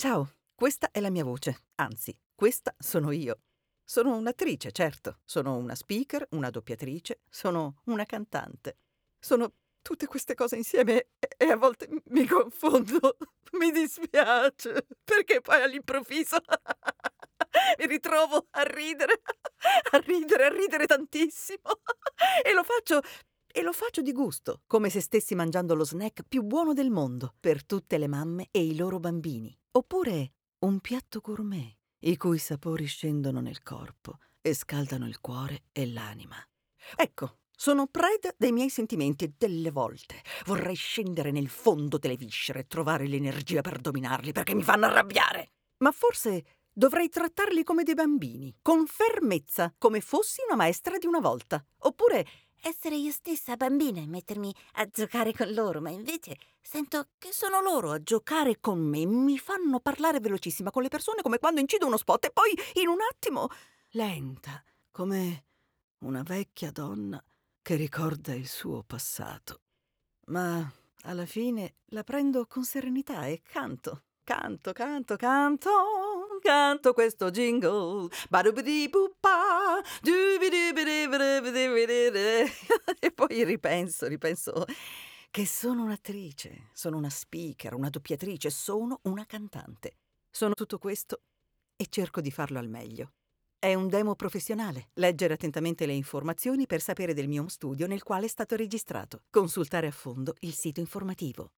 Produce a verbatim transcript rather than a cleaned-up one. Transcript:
Ciao, questa è la mia voce, anzi, questa sono io. Sono un'attrice, certo, sono una speaker, una doppiatrice, sono una cantante. Sono tutte queste cose insieme e, e a volte m- mi confondo. Mi dispiace, perché poi all'improvviso mi ritrovo a ridere, a ridere, a ridere tantissimo. E lo faccio e lo faccio di gusto, come se stessi mangiando lo snack più buono del mondo per tutte le mamme e i loro bambini. Oppure un piatto gourmet, i cui sapori scendono nel corpo e scaldano il cuore e l'anima. Ecco, sono preda dei miei sentimenti e delle volte vorrei scendere nel fondo delle viscere e trovare l'energia per dominarli perché mi fanno arrabbiare. Ma forse dovrei trattarli come dei bambini, con fermezza, come fossi una maestra di una volta. Oppure Essere io stessa bambina e mettermi a giocare con loro, ma invece sento che sono loro a giocare con me, mi fanno parlare velocissima con le persone come quando incido uno spot e poi in un attimo lenta, come una vecchia donna che ricorda il suo passato. Ma alla fine la prendo con serenità e canto, canto, canto, canto, canto questo jingle. Badubidi-buppa, dubidi-bidi-bidi-bidi-bidi. E poi ripenso, ripenso che sono un'attrice, sono una speaker, una doppiatrice, sono una cantante. Sono tutto questo e cerco di farlo al meglio. È un demo professionale. Leggere attentamente le informazioni per sapere del mio studio nel quale è stato registrato. Consultare a fondo il sito informativo.